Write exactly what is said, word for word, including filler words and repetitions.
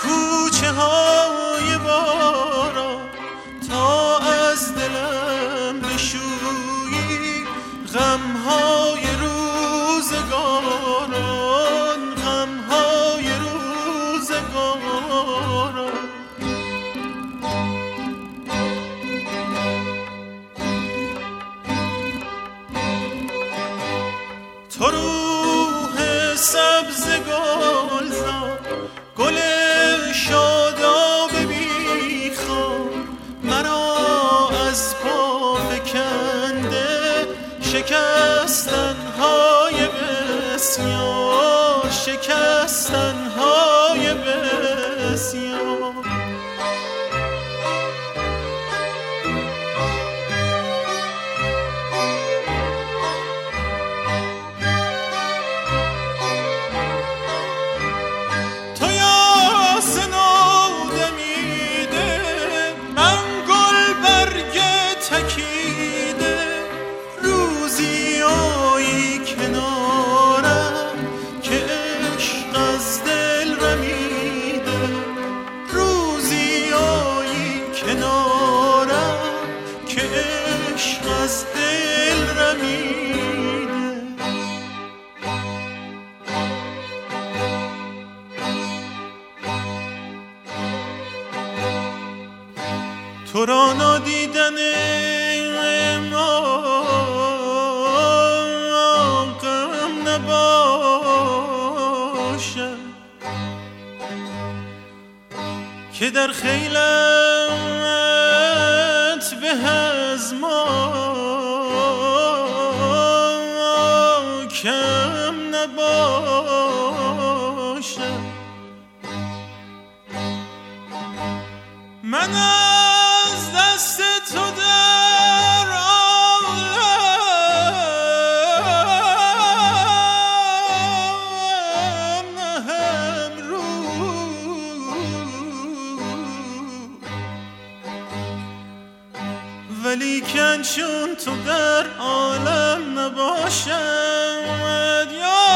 کوچه های بارا تا از دلم بشویی غم های روزگاران، غم های روزگاران. تو روح سبز گلزار، گل شاداب بیخار، مرا از پا فکنده شکستن‌های بسیار، شکستن‌های بسیار. تو را نادیدن ما غم نباشد که در خیلت به از ما کم نباشد. من از دست تو در عالم نهم رو، ولیکن چون تو در عالم نباشد یا